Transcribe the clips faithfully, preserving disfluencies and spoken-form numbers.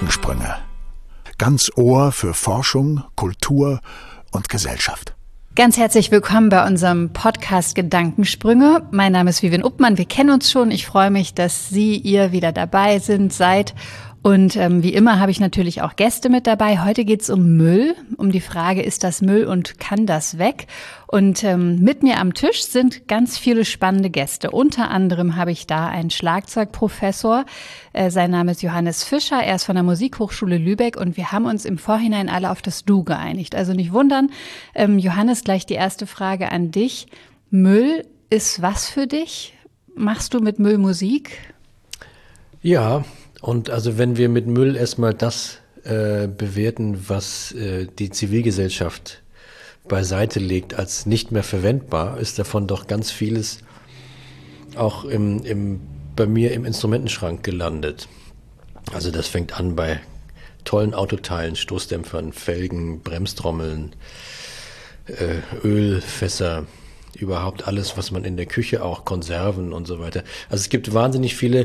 Gedankensprünge. Ganz Ohr für Forschung, Kultur und Gesellschaft. Ganz herzlich willkommen bei unserem Podcast Gedankensprünge. Mein Name ist Vivian Uppmann. Wir kennen uns schon. Ich freue mich, dass Sie, ihr wieder dabei sind, seid. Und ähm, wie immer habe ich natürlich auch Gäste mit dabei. Heute geht es um Müll, um die Frage, ist das Müll und kann das weg? Und ähm, mit mir am Tisch sind ganz viele spannende Gäste. Unter anderem habe ich da einen Schlagzeugprofessor. Äh, sein Name ist Johannes Fischer. Er ist von der Musikhochschule Lübeck und wir haben uns im Vorhinein alle auf das Du geeinigt. Also nicht wundern. Ähm, Johannes, gleich die erste Frage an dich. Müll ist was für dich? Machst du mit Müll Musik? Ja. Und also wenn wir mit Müll erstmal das äh, bewerten, was äh, die Zivilgesellschaft beiseite legt als nicht mehr verwendbar, ist davon doch ganz vieles auch im, im, bei mir im Instrumentenschrank gelandet. Also das fängt an bei tollen Autoteilen, Stoßdämpfern, Felgen, Bremstrommeln, äh, Ölfässer, überhaupt alles, was man in der Küche auch, Konserven und so weiter. Also es gibt wahnsinnig viele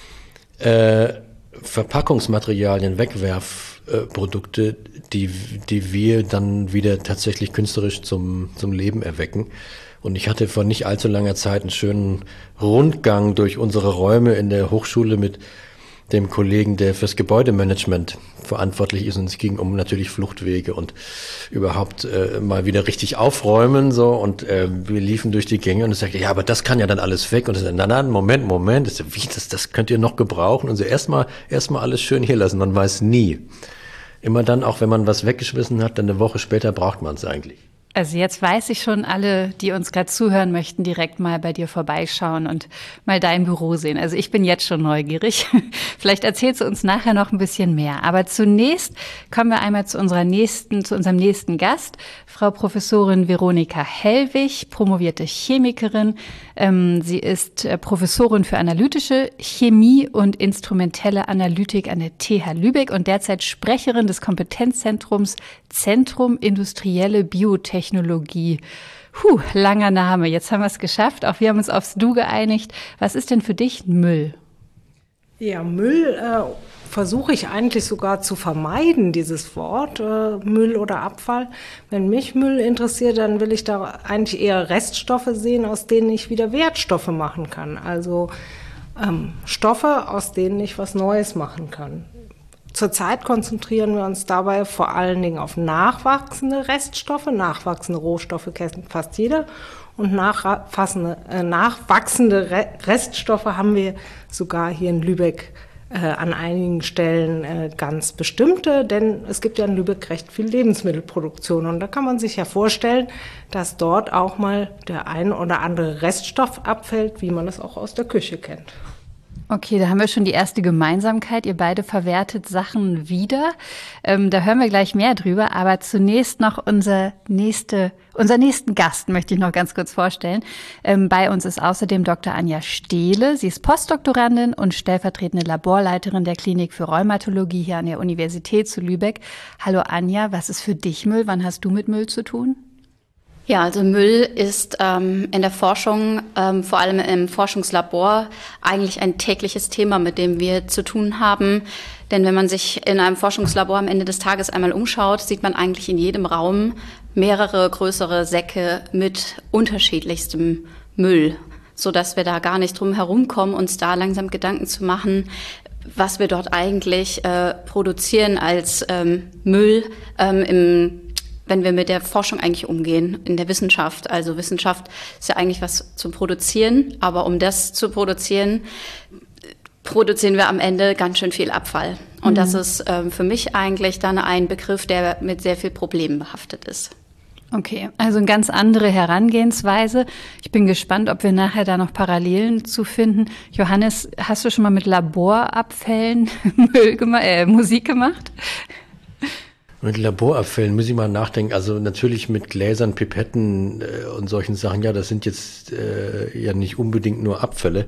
Äh, Verpackungsmaterialien, Wegwerfprodukte, äh, die, die wir dann wieder tatsächlich künstlerisch zum, zum Leben erwecken. Und ich hatte vor nicht allzu langer Zeit einen schönen Rundgang durch unsere Räume in der Hochschule mit dem Kollegen, der fürs Gebäudemanagement verantwortlich ist. Und es ging um natürlich Fluchtwege und überhaupt äh, mal wieder richtig aufräumen. So. Und äh, wir liefen durch die Gänge und ich sagte, ja, aber das kann ja dann alles weg. Und ich sagte, na, na, Moment, Moment. Ich sagte, wie, das, das könnt ihr noch gebrauchen? Und so erstmal erstmal alles schön hier lassen. Man weiß nie. Immer dann, auch wenn man was weggeschmissen hat, dann eine Woche später braucht man es eigentlich. Also jetzt weiß ich schon, alle, die uns gerade zuhören möchten, direkt mal bei dir vorbeischauen und mal dein Büro sehen. Also ich bin jetzt schon neugierig. Vielleicht erzählst du uns nachher noch ein bisschen mehr. Aber zunächst kommen wir einmal zu unserer nächsten, zu unserem nächsten Gast, Frau Professorin Veronika Hellwig, promovierte Chemikerin. Ähm, sie ist äh, Professorin für analytische Chemie und instrumentelle Analytik an der T H Lübeck und derzeit Sprecherin des Kompetenzzentrums Zentrum Industrielle Biotechnologie. Puh, langer Name. Jetzt haben wir es geschafft. Auch wir haben uns aufs Du geeinigt. Was ist denn für dich Müll? Ja, Müll äh, versuche ich eigentlich sogar zu vermeiden, dieses Wort, äh, Müll oder Abfall. Wenn mich Müll interessiert, dann will ich da eigentlich eher Reststoffe sehen, aus denen ich wieder Wertstoffe machen kann. Also ähm, Stoffe, aus denen ich was Neues machen kann. Zurzeit konzentrieren wir uns dabei vor allen Dingen auf nachwachsende Reststoffe. Nachwachsende Rohstoffe kennt fast jeder. Und nachwachsende, äh, nachwachsende Re- Reststoffe haben wir sogar hier in Lübeck äh, an einigen Stellen äh, ganz bestimmte. Denn es gibt ja in Lübeck recht viel Lebensmittelproduktion. Und da kann man sich ja vorstellen, dass dort auch mal der ein oder andere Reststoff abfällt, wie man es auch aus der Küche kennt. Okay, da haben wir schon die erste Gemeinsamkeit. Ihr beide verwertet Sachen wieder. Ähm, da hören wir gleich mehr drüber. Aber zunächst noch unser nächste, unser nächsten Gast möchte ich noch ganz kurz vorstellen. Ähm, bei uns ist außerdem Doktor Anja Stehle. Sie ist Postdoktorandin und stellvertretende Laborleiterin der Klinik für Rheumatologie hier an der Universität zu Lübeck. Hallo Anja, was ist für dich Müll? Wann hast du mit Müll zu tun? Ja, also Müll ist ähm, in der Forschung, ähm, vor allem im Forschungslabor, eigentlich ein tägliches Thema, mit dem wir zu tun haben. Denn wenn man sich in einem Forschungslabor am Ende des Tages einmal umschaut, sieht man eigentlich in jedem Raum mehrere größere Säcke mit unterschiedlichstem Müll, sodass wir da gar nicht drum herumkommen, uns da langsam Gedanken zu machen, was wir dort eigentlich äh, produzieren als ähm, Müll ähm, im wenn wir mit der Forschung eigentlich umgehen, in der Wissenschaft. Also Wissenschaft ist ja eigentlich was zum Produzieren, aber um das zu produzieren, produzieren wir am Ende ganz schön viel Abfall. Und mhm. das ist ähm, für mich eigentlich dann ein Begriff, der mit sehr viel Problemen behaftet ist. Okay, also eine ganz andere Herangehensweise. Ich bin gespannt, ob wir nachher da noch Parallelen zu finden. Johannes, hast du schon mal mit Laborabfällen Müll gema- äh, Musik gemacht? Mit Laborabfällen muss ich mal nachdenken. Also natürlich mit Gläsern, Pipetten äh, und solchen Sachen. Ja, das sind jetzt äh, ja nicht unbedingt nur Abfälle.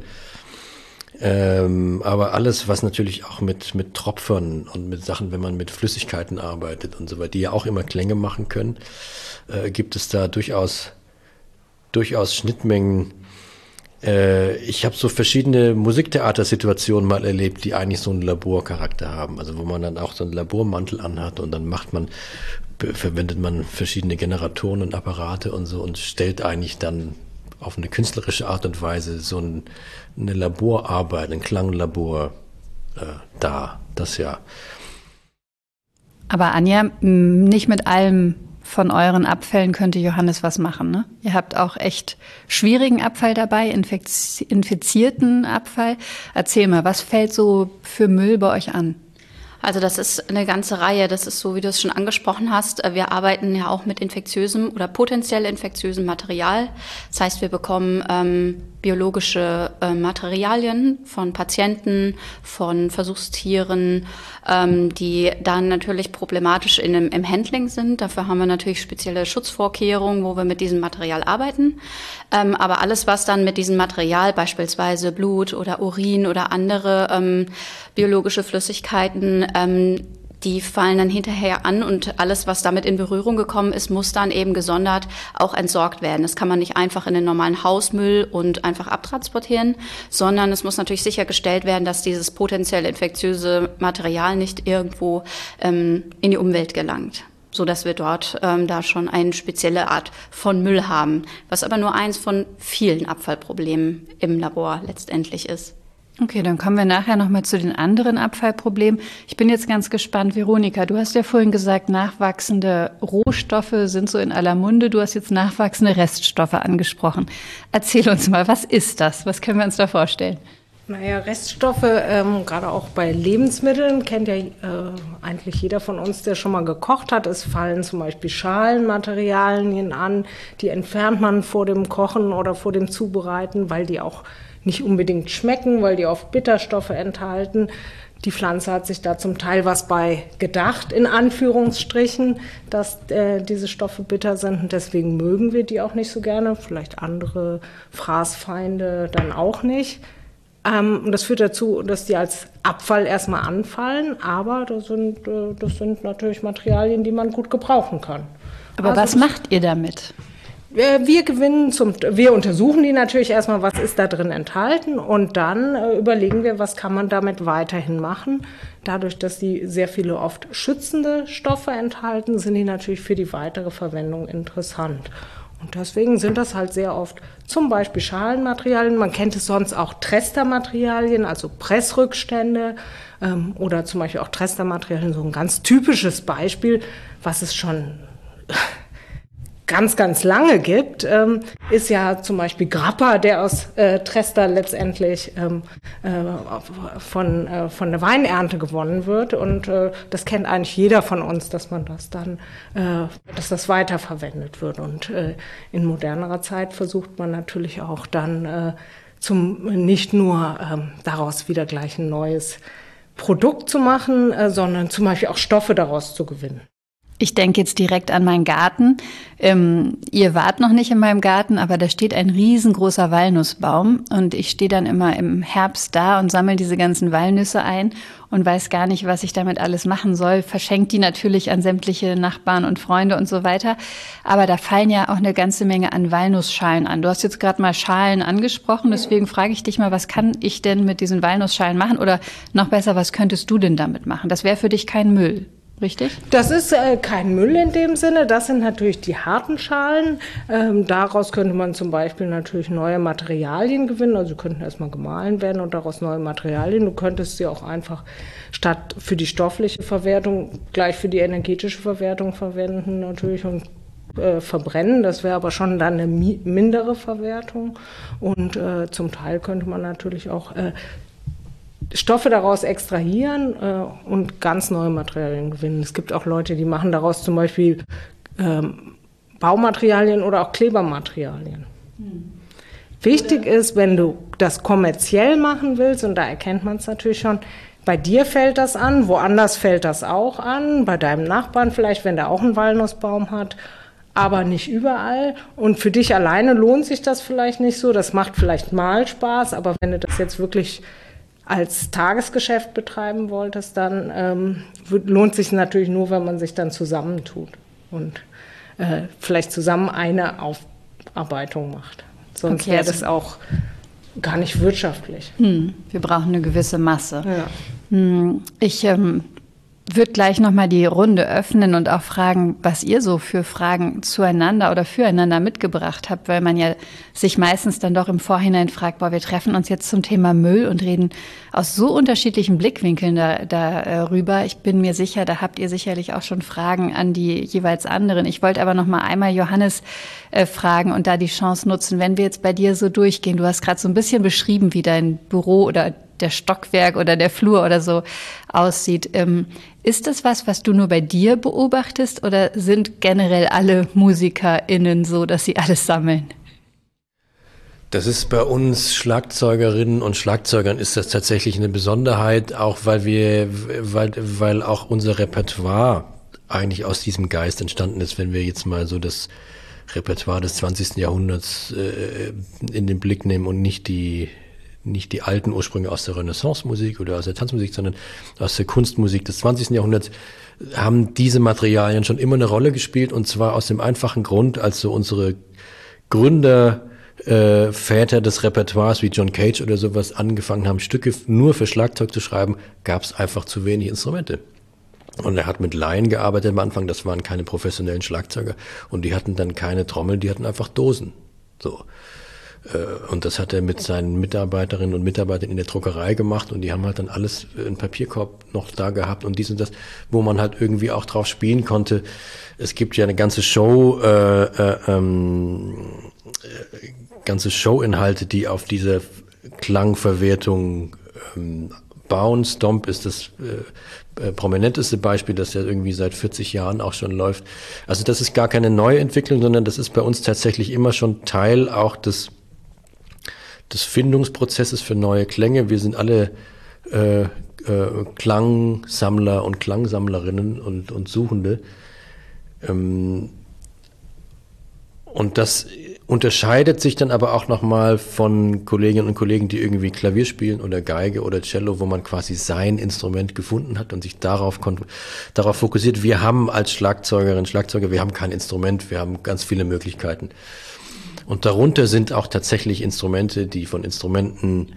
Ähm, aber alles, was natürlich auch mit, mit Tropfern und mit Sachen, wenn man mit Flüssigkeiten arbeitet und so weiter, die ja auch immer Klänge machen können, äh, gibt es da durchaus, durchaus Schnittmengen, Äh, ich habe so verschiedene Musiktheatersituationen mal erlebt, die eigentlich so einen Laborcharakter haben. Also wo man dann auch so einen Labormantel anhat und dann macht man, verwendet man verschiedene Generatoren und Apparate und so und stellt eigentlich dann auf eine künstlerische Art und Weise so ein, eine Laborarbeit, ein Klanglabor äh, dar. Das ja. Aber Anja, nicht mit allem von euren Abfällen könnte Johannes was machen, ne? Ihr habt auch echt schwierigen Abfall dabei, infiz- infizierten Abfall. Erzähl mal, was fällt so für Müll bei euch an? Also das ist eine ganze Reihe, das ist so, wie du es schon angesprochen hast. Wir arbeiten ja auch mit infektiösem oder potenziell infektiösem Material. Das heißt, wir bekommen ähm, biologische äh, Materialien von Patienten, von Versuchstieren, ähm, die dann natürlich problematisch in dem, im Handling sind. Dafür haben wir natürlich spezielle Schutzvorkehrungen, wo wir mit diesem Material arbeiten. Ähm, aber alles, was dann mit diesem Material, beispielsweise Blut oder Urin oder andere ähm, biologische Flüssigkeiten, ähm, die fallen dann hinterher an und alles, was damit in Berührung gekommen ist, muss dann eben gesondert auch entsorgt werden. Das kann man nicht einfach in den normalen Hausmüll und einfach abtransportieren, sondern es muss natürlich sichergestellt werden, dass dieses potenziell infektiöse Material nicht irgendwo ähm, in die Umwelt gelangt, so dass wir dort ähm, da schon eine spezielle Art von Müll haben, was aber nur eins von vielen Abfallproblemen im Labor letztendlich ist. Okay, dann kommen wir nachher nochmal zu den anderen Abfallproblemen. Ich bin jetzt ganz gespannt, Veronika, du hast ja vorhin gesagt, nachwachsende Rohstoffe sind so in aller Munde. Du hast jetzt nachwachsende Reststoffe angesprochen. Erzähl uns mal, was ist das? Was können wir uns da vorstellen? Naja, Reststoffe, ähm, gerade auch bei Lebensmitteln, kennt ja äh, eigentlich jeder von uns, der schon mal gekocht hat. Es fallen zum Beispiel Schalenmaterialien an, die entfernt man vor dem Kochen oder vor dem Zubereiten, weil die auch nicht unbedingt schmecken, weil die oft Bitterstoffe enthalten. Die Pflanze hat sich da zum Teil was bei gedacht, in Anführungsstrichen, dass äh, diese Stoffe bitter sind und deswegen mögen wir die auch nicht so gerne, vielleicht andere Fraßfeinde dann auch nicht. Ähm, und das führt dazu, dass die als Abfall erstmal anfallen, aber das sind, äh, das sind natürlich Materialien, die man gut gebrauchen kann. Aber also, was macht ihr damit? Wir gewinnen zum, wir untersuchen die natürlich erstmal, was ist da drin enthalten und dann äh, überlegen wir, was kann man damit weiterhin machen. Dadurch, dass die sehr viele oft schützende Stoffe enthalten, sind die natürlich für die weitere Verwendung interessant. Und deswegen sind das halt sehr oft zum Beispiel Schalenmaterialien. Man kennt es sonst auch Trestermaterialien, also Pressrückstände ähm, oder zum Beispiel auch Trestermaterialien, so ein ganz typisches Beispiel, was es schon ganz, ganz lange gibt, ähm, ist ja zum Beispiel Grappa, der aus äh, Trester letztendlich ähm, äh, von, äh, von der Weinernte gewonnen wird. Und äh, das kennt eigentlich jeder von uns, dass man das dann, äh, dass das weiterverwendet wird. Und äh, in modernerer Zeit versucht man natürlich auch dann äh, zum nicht nur ähm, daraus wieder gleich ein neues Produkt zu machen, äh, sondern zum Beispiel auch Stoffe daraus zu gewinnen. Ich denke jetzt direkt an meinen Garten. Ähm, ihr wart noch nicht in meinem Garten, aber da steht ein riesengroßer Walnussbaum und ich stehe dann immer im Herbst da und sammle diese ganzen Walnüsse ein und weiß gar nicht, was ich damit alles machen soll. Verschenkt die natürlich an sämtliche Nachbarn und Freunde und so weiter. Aber da fallen ja auch eine ganze Menge an Walnussschalen an. Du hast jetzt gerade mal Schalen angesprochen, deswegen frage ich dich mal, was kann ich denn mit diesen Walnussschalen machen? Oder noch besser, was könntest du denn damit machen? Das wäre für dich kein Müll. Richtig? Das ist äh, kein Müll in dem Sinne, das sind natürlich die harten Schalen. Ähm, daraus könnte man zum Beispiel natürlich neue Materialien gewinnen, also sie könnten erstmal gemahlen werden und daraus neue Materialien. Du könntest sie auch einfach statt für die stoffliche Verwertung gleich für die energetische Verwertung verwenden natürlich und äh, verbrennen. Das wäre aber schon dann eine mi- mindere Verwertung und äh, zum Teil könnte man natürlich auch äh, Stoffe daraus extrahieren äh, und ganz neue Materialien gewinnen. Es gibt auch Leute, die machen daraus zum Beispiel ähm, Baumaterialien oder auch Klebermaterialien. Hm. Wichtig oder ist, wenn du das kommerziell machen willst, und da erkennt man es natürlich schon, bei dir fällt das an, woanders fällt das auch an, bei deinem Nachbarn vielleicht, wenn der auch einen Walnussbaum hat, aber nicht überall. Und für dich alleine lohnt sich das vielleicht nicht so. Das macht vielleicht mal Spaß, aber wenn du das jetzt wirklich als Tagesgeschäft betreiben wolltest, dann ähm, lohnt sich natürlich nur, wenn man sich dann zusammentut und äh, vielleicht zusammen eine Aufarbeitung macht. Sonst okay, wäre also das auch gar nicht wirtschaftlich. Hm, wir brauchen eine gewisse Masse. Ja. Hm, ich ähm, würde gleich nochmal die Runde öffnen und auch fragen, was ihr so für Fragen zueinander oder füreinander mitgebracht habt, weil man ja sich meistens dann doch im Vorhinein fragt, boah, wir treffen uns jetzt zum Thema Müll und reden aus so unterschiedlichen Blickwinkeln da, darüber. Ich bin mir sicher, da habt ihr sicherlich auch schon Fragen an die jeweils anderen. Ich wollte aber noch mal einmal Johannes äh, fragen und da die Chance nutzen, wenn wir jetzt bei dir so durchgehen. Du hast gerade so ein bisschen beschrieben, wie dein Büro oder der Stockwerk oder der Flur oder so aussieht. Ähm, ist das was, was du nur bei dir beobachtest oder sind generell alle MusikerInnen so, dass sie alles sammeln? Das ist bei uns Schlagzeugerinnen und Schlagzeugern ist das tatsächlich eine Besonderheit, auch weil wir, weil, weil auch unser Repertoire eigentlich aus diesem Geist entstanden ist, wenn wir jetzt mal so das Repertoire des zwanzigsten Jahrhunderts äh, in den Blick nehmen und nicht die nicht die alten Ursprünge aus der Renaissance-Musik oder aus der Tanzmusik, sondern aus der Kunstmusik des zwanzigsten Jahrhunderts, haben diese Materialien schon immer eine Rolle gespielt, und zwar aus dem einfachen Grund, als so unsere Gründer, äh, Väter des Repertoires wie John Cage oder sowas angefangen haben, Stücke nur für Schlagzeug zu schreiben, gab es einfach zu wenig Instrumente. Und er hat mit Laien gearbeitet am Anfang, das waren keine professionellen Schlagzeuger, und die hatten dann keine Trommeln, die hatten einfach Dosen. So. Und das hat er mit seinen Mitarbeiterinnen und Mitarbeitern in der Druckerei gemacht, und die haben halt dann alles in Papierkorb noch da gehabt und dies und das, wo man halt irgendwie auch drauf spielen konnte. Es gibt ja eine ganze Show, äh, äh, ähm, äh, ganze Showinhalte, die auf diese Klangverwertung ähm, bauen. Stomp ist das äh, äh, prominenteste Beispiel, das ja irgendwie seit vierzig Jahren auch schon läuft. Also das ist gar keine neue Entwicklung, sondern das ist bei uns tatsächlich immer schon Teil auch des des Findungsprozesses für neue Klänge. Wir sind alle äh, äh, Klangsammler und Klangsammlerinnen und, und Suchende. Ähm, und das unterscheidet sich dann aber auch nochmal von Kolleginnen und Kollegen, die irgendwie Klavier spielen oder Geige oder Cello, wo man quasi sein Instrument gefunden hat und sich darauf, darauf fokussiert. Wir haben als Schlagzeugerinnen, Schlagzeuger, wir haben kein Instrument, wir haben ganz viele Möglichkeiten. Und darunter sind auch tatsächlich Instrumente, die von Instrumentenfirmen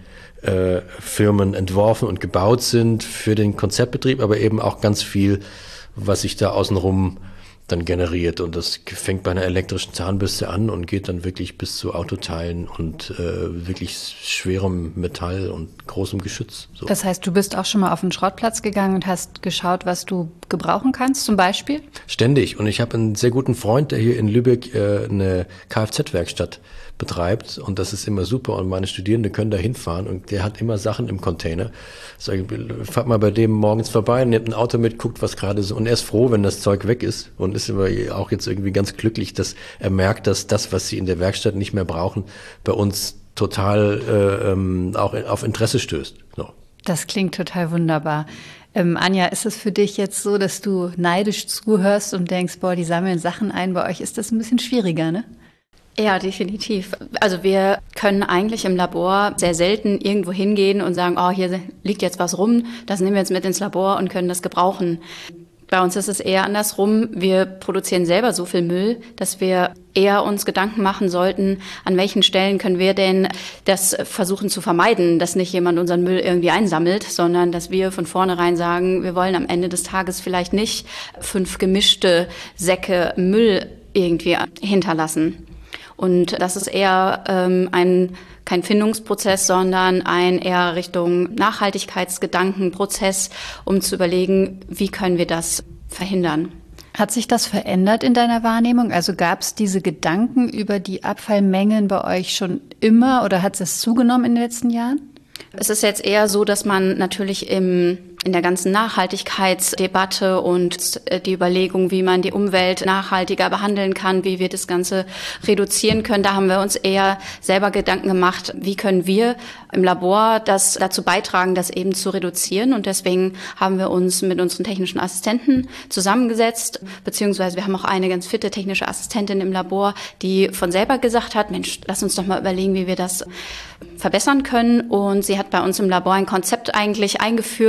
äh, entworfen und gebaut sind für den Konzertbetrieb, aber eben auch ganz viel, was sich da außenrum dann generiert. Und das fängt bei einer elektrischen Zahnbürste an und geht dann wirklich bis zu Autoteilen und äh, wirklich schwerem Metall und großem Geschütz. So. Das heißt, du bist auch schon mal auf den Schrottplatz gegangen und hast geschaut, was du gebrauchen kannst, zum Beispiel? Ständig. Und ich habe einen sehr guten Freund, der hier in Lübeck äh, eine Kfz-Werkstatt betreibt, und das ist immer super, und meine Studierenden können da hinfahren, und der hat immer Sachen im Container. Sag ich, fahrt mal bei dem morgens vorbei, nimmt ein Auto mit, guckt, was gerade so, und er ist froh, wenn das Zeug weg ist, und ist immer auch jetzt irgendwie ganz glücklich, dass er merkt, dass das, was sie in der Werkstatt nicht mehr brauchen, bei uns total äh, ähm, auch auf Interesse stößt. So. Das klingt total wunderbar. Ähm, Anja, ist es für dich jetzt so, dass du neidisch zuhörst und denkst, boah, die sammeln Sachen ein, bei euch ist das ein bisschen schwieriger, ne? Ja, definitiv. Also wir können eigentlich im Labor sehr selten irgendwo hingehen und sagen, oh, hier liegt jetzt was rum, das nehmen wir jetzt mit ins Labor und können das gebrauchen. Bei uns ist es eher andersrum. Wir produzieren selber so viel Müll, dass wir eher uns Gedanken machen sollten, an welchen Stellen können wir denn das versuchen zu vermeiden, dass nicht jemand unseren Müll irgendwie einsammelt, sondern dass wir von vornherein sagen, wir wollen am Ende des Tages vielleicht nicht fünf gemischte Säcke Müll irgendwie hinterlassen. Und das ist eher ähm, ein kein Findungsprozess, sondern ein eher Richtung Nachhaltigkeitsgedankenprozess, um zu überlegen, wie können wir das verhindern. Hat sich das verändert in deiner Wahrnehmung? Also gab es diese Gedanken über die Abfallmengen bei euch schon immer, oder hat es zugenommen in den letzten Jahren? Es ist jetzt eher so, dass man natürlich im in der ganzen Nachhaltigkeitsdebatte und die Überlegung, wie man die Umwelt nachhaltiger behandeln kann, wie wir das Ganze reduzieren können, da haben wir uns eher selber Gedanken gemacht, wie können wir im Labor das dazu beitragen, das eben zu reduzieren. Und deswegen haben wir uns mit unseren technischen Assistenten zusammengesetzt, beziehungsweise wir haben auch eine ganz fitte technische Assistentin im Labor, die von selber gesagt hat, Mensch, lass uns doch mal überlegen, wie wir das verbessern können. Und sie hat bei uns im Labor ein Konzept eigentlich eingeführt,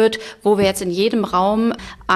wo wir jetzt in jedem Raum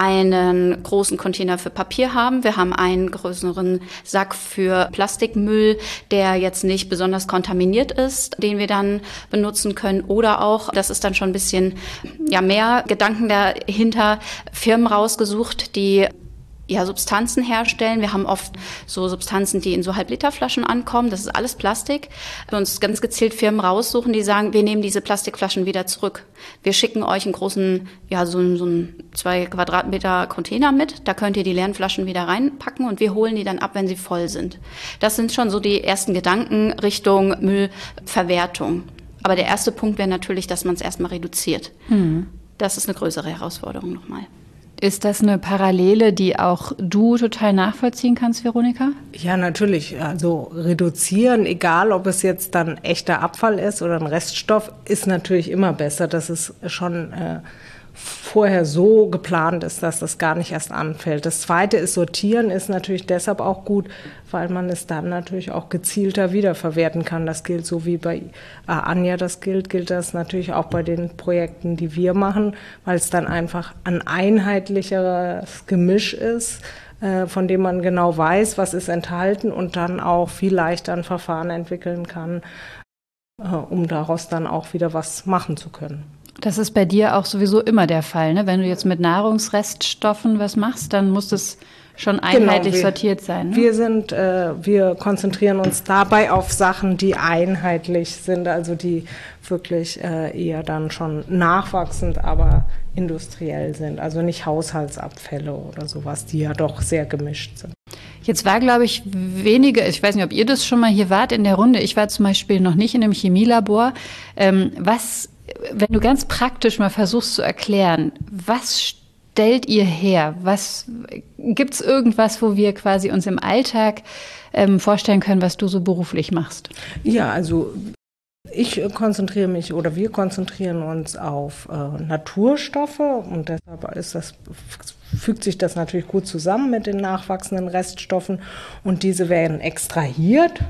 einen großen Container für Papier haben. Wir haben einen größeren Sack für Plastikmüll, der jetzt nicht besonders kontaminiert ist, den wir dann benutzen können. Oder auch, das ist dann schon ein bisschen ja mehr Gedanken dahinter, Firmen rausgesucht, die ja, Substanzen herstellen. Wir haben oft so Substanzen, die in so Halbliterflaschen ankommen. Das ist alles Plastik. Wir uns ganz gezielt Firmen raussuchen, die sagen, wir nehmen diese Plastikflaschen wieder zurück. Wir schicken euch einen großen, ja, so, so einen zwei Quadratmeter Container mit. Da könnt ihr die leeren Flaschen wieder reinpacken und wir holen die dann ab, wenn sie voll sind. Das sind schon so die ersten Gedanken Richtung Müllverwertung. Aber der erste Punkt wäre natürlich, dass man es erstmal reduziert. Mhm. Das ist eine größere Herausforderung nochmal. Ist das eine Parallele, die auch du total nachvollziehen kannst, Veronika? Ja, natürlich. Also reduzieren, egal ob es jetzt dann echter Abfall ist oder ein Reststoff, ist natürlich immer besser, dass es schon äh, vorher so geplant ist, dass das gar nicht erst anfällt. Das Zweite ist, sortieren ist natürlich deshalb auch gut, weil man es dann natürlich auch gezielter wiederverwerten kann. Das gilt so wie bei äh, Anja das gilt, gilt das natürlich auch bei den Projekten, die wir machen, weil es dann einfach ein einheitlicheres Gemisch ist, äh, von dem man genau weiß, was ist enthalten und dann auch viel leichter ein Verfahren entwickeln kann, äh, um daraus dann auch wieder was machen zu können. Das ist bei dir auch sowieso immer der Fall, ne? Wenn du jetzt mit Nahrungsreststoffen was machst, dann muss das schon einheitlich genau, wir, sortiert sein. Ne? Wir sind, äh, wir konzentrieren uns dabei auf Sachen, die einheitlich sind, also die wirklich äh, eher dann schon nachwachsend, aber industriell sind. Also nicht Haushaltsabfälle oder sowas, die ja doch sehr gemischt sind. Jetzt war, glaube ich, wenige, ich weiß nicht, ob ihr das schon mal hier wart in der Runde. Ich war zum Beispiel noch nicht in einem Chemielabor. Ähm, was Wenn du ganz praktisch mal versuchst zu erklären, was stellt ihr her? Was gibt es irgendwas, wo wir quasi uns im Alltag ähm, vorstellen können, was du so beruflich machst? Ja, also ich konzentriere mich oder wir konzentrieren uns auf äh, Naturstoffe und deshalb ist das, fügt sich das natürlich gut zusammen mit den nachwachsenden Reststoffen und diese werden extrahiert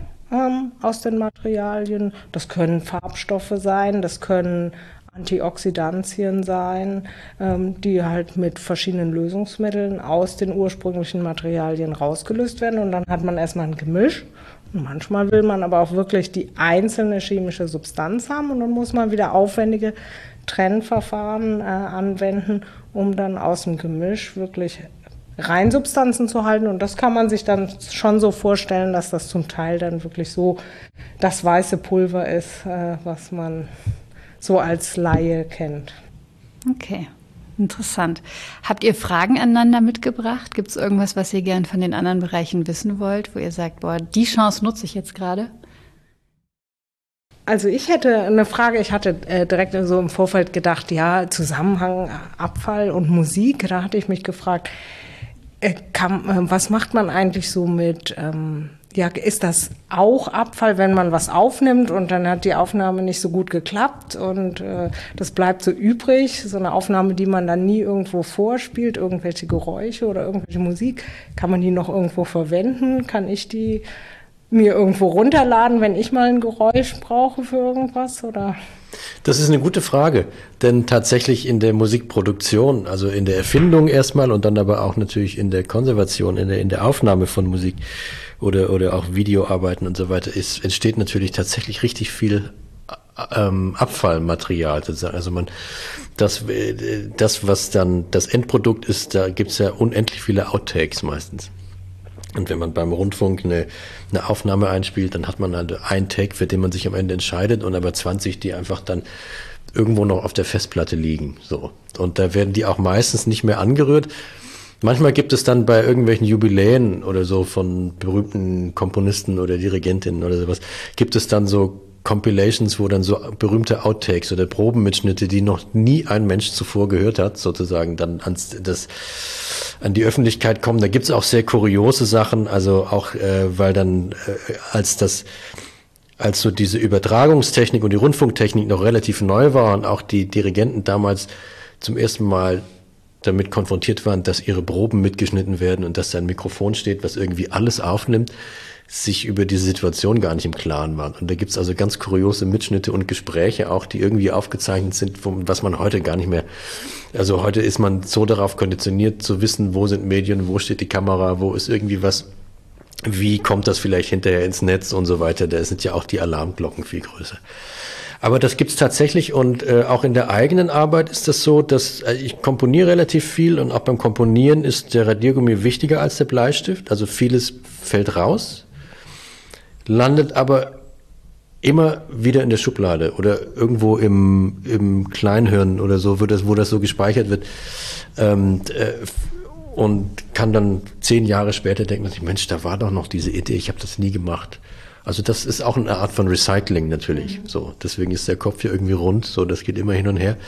aus den Materialien. Das können Farbstoffe sein, das können Antioxidantien sein, die halt mit verschiedenen Lösungsmitteln aus den ursprünglichen Materialien rausgelöst werden. Und dann hat man erstmal ein Gemisch. Und manchmal will man aber auch wirklich die einzelne chemische Substanz haben und dann muss man wieder aufwendige Trennverfahren äh, anwenden, um dann aus dem Gemisch wirklich Reinsubstanzen zu halten und das kann man sich dann schon so vorstellen, dass das zum Teil dann wirklich so das weiße Pulver ist, äh, was man so als Laie kennt. Okay, interessant. Habt ihr Fragen aneinander mitgebracht? Gibt es irgendwas, was ihr gern von den anderen Bereichen wissen wollt, wo ihr sagt, boah, die Chance nutze ich jetzt gerade? Also ich hätte eine Frage, ich hatte äh, direkt so im Vorfeld gedacht, ja, Zusammenhang Abfall und Musik, da hatte ich mich gefragt, Kann, was macht man eigentlich so mit, ähm, ja, ist das auch Abfall, wenn man was aufnimmt und dann hat die Aufnahme nicht so gut geklappt und äh, das bleibt so übrig, so eine Aufnahme, die man dann nie irgendwo vorspielt, irgendwelche Geräusche oder irgendwelche Musik, kann man die noch irgendwo verwenden? Kann ich die mir irgendwo runterladen, wenn ich mal ein Geräusch brauche für irgendwas, oder? Das ist eine gute Frage, denn tatsächlich in der Musikproduktion, also in der Erfindung erstmal und dann aber auch natürlich in der Konservation, in der, in der Aufnahme von Musik oder, oder auch Videoarbeiten und so weiter, ist, entsteht natürlich tatsächlich richtig viel ähm, Abfallmaterial sozusagen. Also man, das, das, was dann das Endprodukt ist, da gibt's ja unendlich viele Outtakes meistens. Und wenn man beim Rundfunk eine, eine Aufnahme einspielt, dann hat man halt einen Take, für den man sich am Ende entscheidet und aber zwanzig, die einfach dann irgendwo noch auf der Festplatte liegen. So. Und da werden die auch meistens nicht mehr angerührt. Manchmal gibt es dann bei irgendwelchen Jubiläen oder so von berühmten Komponisten oder Dirigentinnen oder sowas, gibt es dann so Compilations, wo dann so berühmte Outtakes oder Probenmitschnitte, die noch nie ein Mensch zuvor gehört hat, sozusagen dann ans, das, an die Öffentlichkeit kommen. Da gibt's auch sehr kuriose Sachen, also auch, äh, weil dann äh, als das, als so diese Übertragungstechnik und die Rundfunktechnik noch relativ neu war und auch die Dirigenten damals zum ersten Mal damit konfrontiert waren, dass ihre Proben mitgeschnitten werden und dass da ein Mikrofon steht, was irgendwie alles aufnimmt, sich über diese Situation gar nicht im Klaren waren. Und da gibt's also ganz kuriose Mitschnitte und Gespräche auch, die irgendwie aufgezeichnet sind, was man heute gar nicht mehr, also heute ist man so darauf konditioniert zu wissen, wo sind Medien, wo steht die Kamera, wo ist irgendwie was, wie kommt das vielleicht hinterher ins Netz und so weiter. Da sind ja auch die Alarmglocken viel größer. Aber das gibt's tatsächlich und äh, auch in der eigenen Arbeit ist das so, dass äh, ich komponiere relativ viel und auch beim Komponieren ist der Radiergummi wichtiger als der Bleistift. Also vieles fällt raus, landet aber immer wieder in der Schublade oder irgendwo im, im Kleinhirn oder so, wo das, wo das so gespeichert wird. Ähm, äh, und kann dann zehn Jahre später denken, Mensch, da war doch noch diese Idee, ich habe das nie gemacht. Also das ist auch eine Art von Recycling natürlich. Mhm. So, deswegen ist der Kopf hier irgendwie rund, so das geht immer hin und her.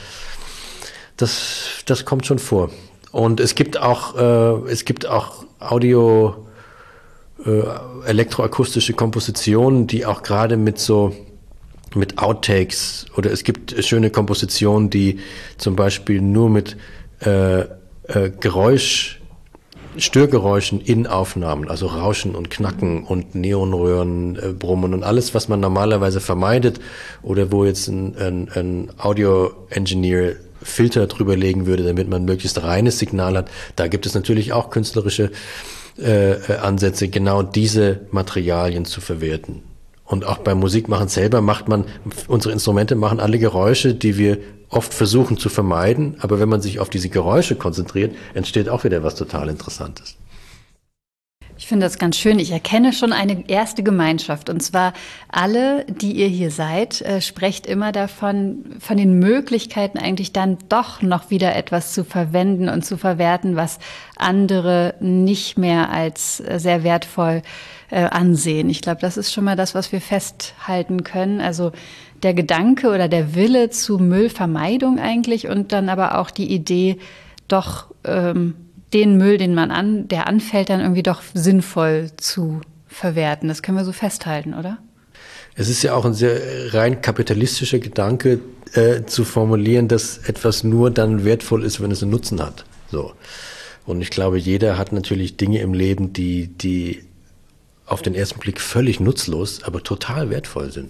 Das, das kommt schon vor. Und es gibt auch, äh, es gibt auch Audio, äh, elektroakustische Kompositionen, die auch gerade mit so mit Outtakes oder es gibt schöne Kompositionen, die zum Beispiel nur mit äh, äh, Geräusch Störgeräuschen in Aufnahmen, also Rauschen und Knacken und Neonröhren, äh, Brummen und alles, was man normalerweise vermeidet oder wo jetzt ein, ein, ein Audio-Engineer Filter drüber legen würde, damit man möglichst reines Signal hat. Da gibt es natürlich auch künstlerische äh, Ansätze, genau diese Materialien zu verwerten. Und auch beim Musikmachen selber macht man, unsere Instrumente machen alle Geräusche, die wir oft versuchen zu vermeiden, aber wenn man sich auf diese Geräusche konzentriert, entsteht auch wieder was total Interessantes. Ich finde das ganz schön. Ich erkenne schon eine erste Gemeinschaft. Und zwar alle, die ihr hier seid, äh, sprecht immer davon, von den Möglichkeiten eigentlich dann doch noch wieder etwas zu verwenden und zu verwerten, was andere nicht mehr als äh, sehr wertvoll äh, ansehen. Ich glaube, das ist schon mal das, was wir festhalten können. Also der Gedanke oder der Wille zu Müllvermeidung eigentlich und dann aber auch die Idee, doch ähm, den Müll, den man an, der anfällt, dann irgendwie doch sinnvoll zu verwerten. Das können wir so festhalten, oder? Es ist ja auch ein sehr rein kapitalistischer Gedanke, äh, zu formulieren, dass etwas nur dann wertvoll ist, wenn es einen Nutzen hat. So. Und ich glaube, jeder hat natürlich Dinge im Leben, die, die auf den ersten Blick völlig nutzlos, aber total wertvoll sind.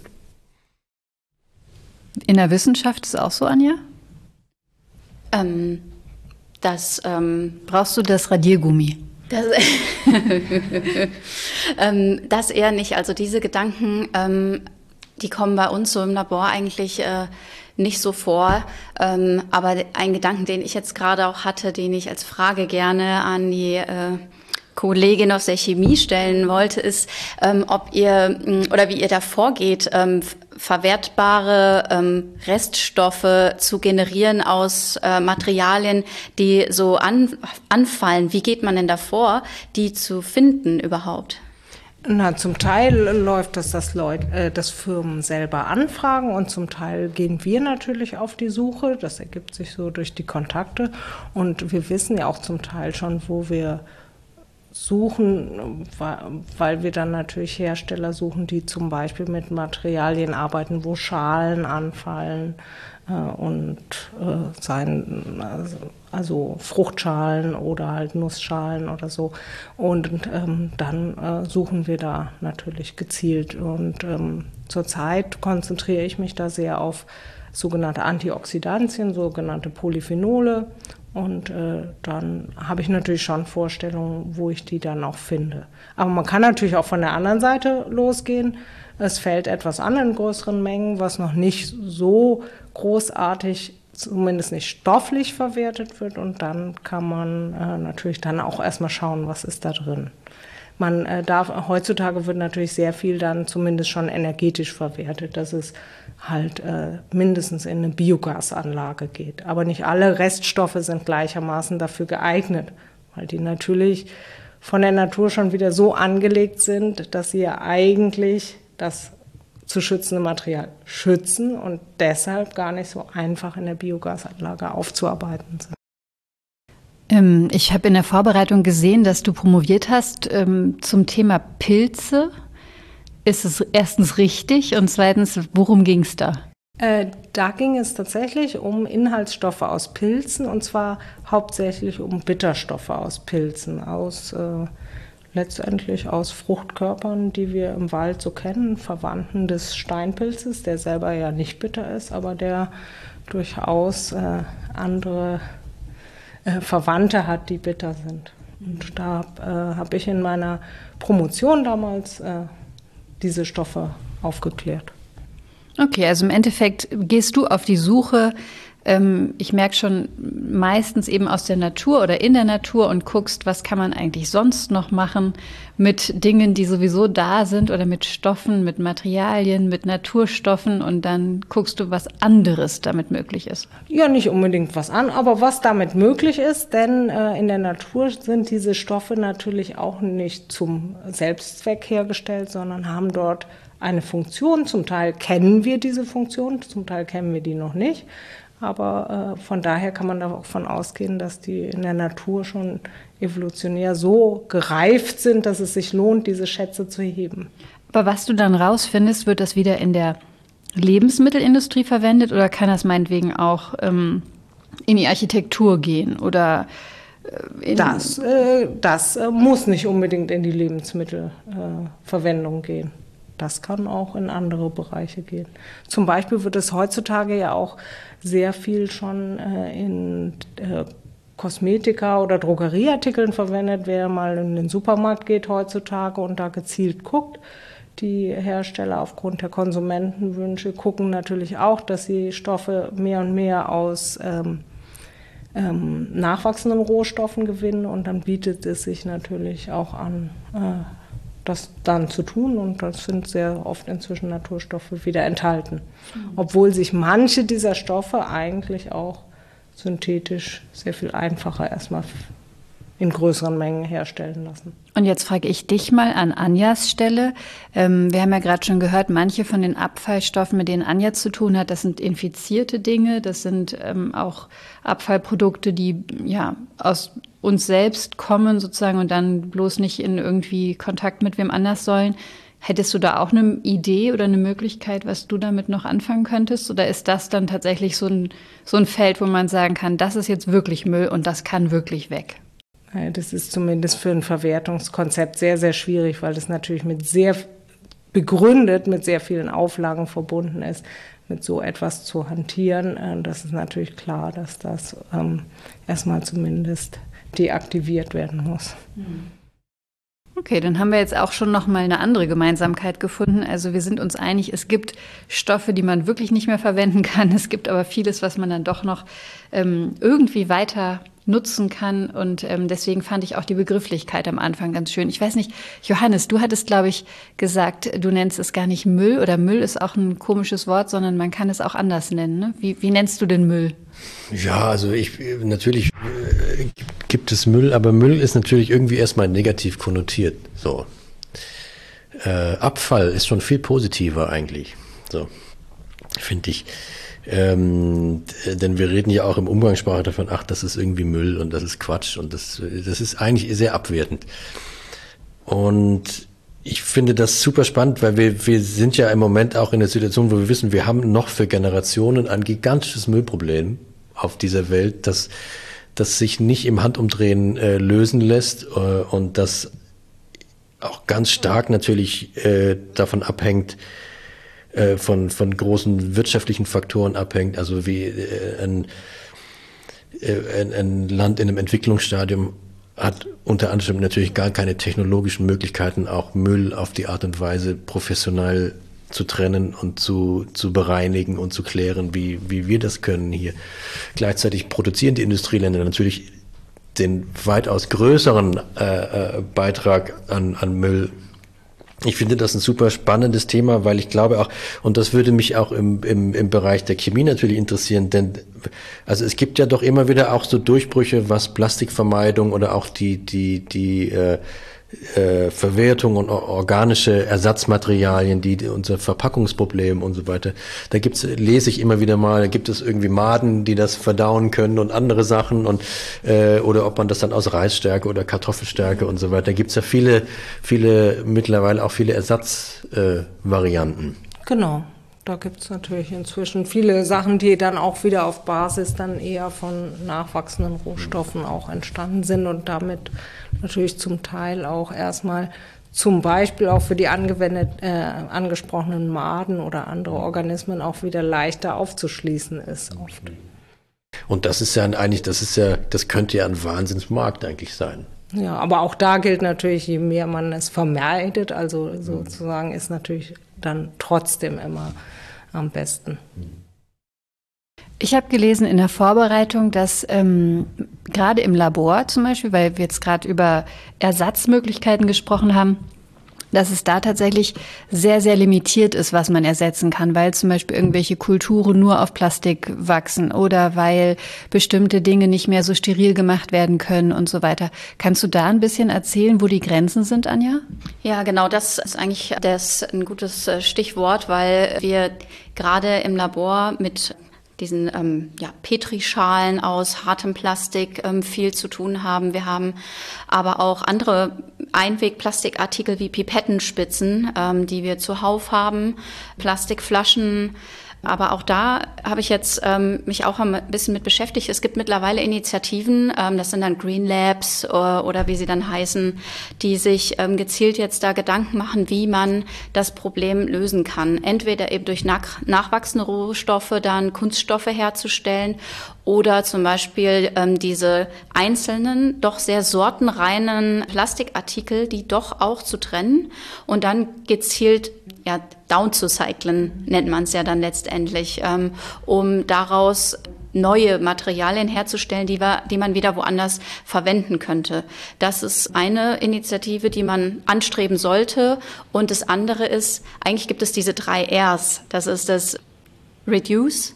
In der Wissenschaft ist es auch so, Anja? Ähm, das, ähm, Brauchst du das Radiergummi? Das, ähm, das eher nicht. Also diese Gedanken, ähm, die kommen bei uns so im Labor eigentlich äh, nicht so vor. Ähm, aber ein Gedanken, den ich jetzt gerade auch hatte, den ich als Frage gerne an die äh, Kollegin aus der Chemie stellen wollte, ist, ähm, ob ihr oder wie ihr da vorgeht, ähm, verwertbare ähm, Reststoffe zu generieren aus äh, Materialien, die so an, anfallen. Wie geht man denn davor, die zu finden überhaupt? Na, zum Teil läuft das, dass Leute, äh, dass Firmen selber anfragen und zum Teil gehen wir natürlich auf die Suche. Das ergibt sich so durch die Kontakte und wir wissen ja auch zum Teil schon, wo wir suchen, weil wir dann natürlich Hersteller suchen, die zum Beispiel mit Materialien arbeiten, wo Schalen anfallen äh, und äh, sein, also, also Fruchtschalen oder halt Nussschalen oder so. Und ähm, dann äh, suchen wir da natürlich gezielt. Und ähm, zurzeit konzentriere ich mich da sehr auf sogenannte Antioxidantien, sogenannte Polyphenole. Und äh, dann habe ich natürlich schon Vorstellungen, wo ich die dann auch finde. Aber man kann natürlich auch von der anderen Seite losgehen. Es fällt etwas an in größeren Mengen, was noch nicht so großartig, zumindest nicht stofflich verwertet wird. Und dann kann man äh, natürlich dann auch erstmal schauen, was ist da drin. Man äh, darf, heutzutage wird natürlich sehr viel dann zumindest schon energetisch verwertet, dass es halt äh, mindestens in eine Biogasanlage geht. Aber nicht alle Reststoffe sind gleichermaßen dafür geeignet, weil die natürlich von der Natur schon wieder so angelegt sind, dass sie ja eigentlich das zu schützende Material schützen und deshalb gar nicht so einfach in der Biogasanlage aufzuarbeiten sind. Ich habe in der Vorbereitung gesehen, dass du promoviert hast ähm, zum Thema Pilze. Ist es erstens richtig und zweitens, worum ging es da? Äh, da ging es tatsächlich um Inhaltsstoffe aus Pilzen und zwar hauptsächlich um Bitterstoffe aus Pilzen, aus äh, letztendlich aus Fruchtkörpern, die wir im Wald so kennen, Verwandten des Steinpilzes, der selber ja nicht bitter ist, aber der durchaus äh, andere äh, Verwandte hat, die bitter sind. Und da äh, habe ich in meiner Promotion damals äh, diese Stoffe aufgeklärt. Okay, also im Endeffekt gehst du auf die Suche, ähm, ich merke schon, meistens eben aus der Natur oder in der Natur und guckst, was kann man eigentlich sonst noch machen mit Dingen, die sowieso da sind oder mit Stoffen, mit Materialien, mit Naturstoffen und dann guckst du, was anderes damit möglich ist. Ja, nicht unbedingt was an, aber was damit möglich ist, denn äh, in der Natur sind diese Stoffe natürlich auch nicht zum Selbstzweck hergestellt, sondern haben dort eine Funktion. Zum Teil kennen wir diese Funktion, zum Teil kennen wir die noch nicht. Aber äh, von daher kann man davon ausgehen, dass die in der Natur schon evolutionär so gereift sind, dass es sich lohnt, diese Schätze zu heben. Aber was du dann rausfindest, wird das wieder in der Lebensmittelindustrie verwendet oder kann das meinetwegen auch ähm, in die Architektur gehen? Oder äh, in das äh, das äh, muss nicht unbedingt in die Lebensmittelverwendung äh, gehen. Das kann auch in andere Bereiche gehen. Zum Beispiel wird es heutzutage ja auch sehr viel schon äh, in äh, Kosmetika oder Drogerieartikeln verwendet. Wer mal in den Supermarkt geht heutzutage und da gezielt guckt, die Hersteller aufgrund der Konsumentenwünsche gucken natürlich auch, dass sie Stoffe mehr und mehr aus ähm, ähm, nachwachsenden Rohstoffen gewinnen und dann bietet es sich natürlich auch an, äh, das dann zu tun und das sind sehr oft inzwischen Naturstoffe wieder enthalten. Mhm. Obwohl sich manche dieser Stoffe eigentlich auch synthetisch sehr viel einfacher erstmal in größeren Mengen herstellen lassen. Und jetzt frage ich dich mal an Anjas Stelle. Ähm, wir haben ja gerade schon gehört, manche von den Abfallstoffen, mit denen Anja zu tun hat, das sind infizierte Dinge, das sind ähm, auch Abfallprodukte, die ja aus uns selbst kommen sozusagen und dann bloß nicht in irgendwie Kontakt mit wem anders sollen. Hättest du da auch eine Idee oder eine Möglichkeit, was du damit noch anfangen könntest? Oder ist das dann tatsächlich so ein, so ein Feld, wo man sagen kann, das ist jetzt wirklich Müll und das kann wirklich weg? Das ist zumindest für ein Verwertungskonzept sehr, sehr schwierig, weil das natürlich mit sehr begründet, mit sehr vielen Auflagen verbunden ist, mit so etwas zu hantieren. Das ist natürlich klar, dass das ähm, erstmal zumindest deaktiviert werden muss. Okay, dann haben wir jetzt auch schon noch mal eine andere Gemeinsamkeit gefunden. Also wir sind uns einig, es gibt Stoffe, die man wirklich nicht mehr verwenden kann. Es gibt aber vieles, was man dann doch noch ähm, irgendwie weiter nutzen kann. Und ähm, deswegen fand ich auch die Begrifflichkeit am Anfang ganz schön. Ich weiß nicht, Johannes, du hattest, glaube ich, gesagt, du nennst es gar nicht Müll oder Müll ist auch ein komisches Wort, sondern man kann es auch anders nennen. Ne? Wie, wie nennst du den Müll? Ja, also ich natürlich äh, gibt es Müll, aber Müll ist natürlich irgendwie erstmal negativ konnotiert. So äh, Abfall ist schon viel positiver eigentlich. So finde ich. Ähm, denn wir reden ja auch im Umgangssprache davon, ach, das ist irgendwie Müll und das ist Quatsch und das, das ist eigentlich sehr abwertend. Und ich finde das super spannend, weil wir, wir sind ja im Moment auch in der Situation, wo wir wissen, wir haben noch für Generationen ein gigantisches Müllproblem auf dieser Welt, das, das sich nicht im Handumdrehen äh, lösen lässt äh, und das auch ganz stark natürlich äh, davon abhängt, von von großen wirtschaftlichen Faktoren abhängt, also wie äh, ein, äh, ein, ein Land in einem Entwicklungsstadium hat unter anderem natürlich gar keine technologischen Möglichkeiten, auch Müll auf die Art und Weise professionell zu trennen und zu zu bereinigen und zu klären, wie wie wir das können hier. Gleichzeitig produzieren die Industrieländer natürlich den weitaus größeren äh, äh, Beitrag an an Müll. Ich finde das ein super spannendes Thema, weil ich glaube auch, und das würde mich auch im, im, im Bereich der Chemie natürlich interessieren, denn also es gibt ja doch immer wieder auch so Durchbrüche, was Plastikvermeidung oder auch die die die äh, äh, Verwertung und organische Ersatzmaterialien, die, die unser Verpackungsproblem und so weiter. Da gibt's, lese ich immer wieder mal, da gibt es irgendwie Maden, die das verdauen können und andere Sachen und äh, oder ob man das dann aus Reisstärke oder Kartoffelstärke und so weiter. Da gibt's ja viele, viele mittlerweile auch viele Ersatzvarianten. Äh, genau. Da gibt es natürlich inzwischen viele Sachen, die dann auch wieder auf Basis dann eher von nachwachsenden Rohstoffen auch entstanden sind und damit natürlich zum Teil auch erstmal zum Beispiel auch für die angewendet, äh, angesprochenen Maden oder andere Organismen auch wieder leichter aufzuschließen ist oft. Und das ist ja eigentlich, das ist ja, das könnte ja ein Wahnsinnsmarkt eigentlich sein. Ja, aber auch da gilt natürlich, je mehr man es vermeidet, also sozusagen ist natürlich dann trotzdem immer am besten. Ich habe gelesen in der Vorbereitung, dass ähm, gerade im Labor zum Beispiel, weil wir jetzt gerade über Ersatzmöglichkeiten gesprochen haben, dass es da tatsächlich sehr, sehr limitiert ist, was man ersetzen kann, weil zum Beispiel irgendwelche Kulturen nur auf Plastik wachsen oder weil bestimmte Dinge nicht mehr so steril gemacht werden können und so weiter. Kannst du da ein bisschen erzählen, wo die Grenzen sind, Anja? Ja, genau, das ist eigentlich das ein gutes Stichwort, weil wir gerade im Labor mit diesen ähm, ja, Petrischalen aus hartem Plastik ähm, viel zu tun haben. Wir haben aber auch andere Einwegplastikartikel wie Pipettenspitzen, ähm, die wir zuhauf haben, Plastikflaschen. Aber auch da habe ich jetzt ähm, mich auch ein bisschen mit beschäftigt. Es gibt mittlerweile Initiativen, ähm, das sind dann Green Labs oder, oder wie sie dann heißen, die sich ähm, gezielt jetzt da Gedanken machen, wie man das Problem lösen kann. Entweder eben durch nach, nachwachsende Rohstoffe dann Kunststoffe herzustellen oder zum Beispiel ähm, diese einzelnen, doch sehr sortenreinen Plastikartikel, die doch auch zu trennen und dann gezielt ja, down zu cyclen, nennt man es ja dann letztendlich, ähm, um daraus neue Materialien herzustellen, die, wir, die man wieder woanders verwenden könnte. Das ist eine Initiative, die man anstreben sollte. Und das andere ist, eigentlich gibt es diese drei R's. Das ist das Reduce,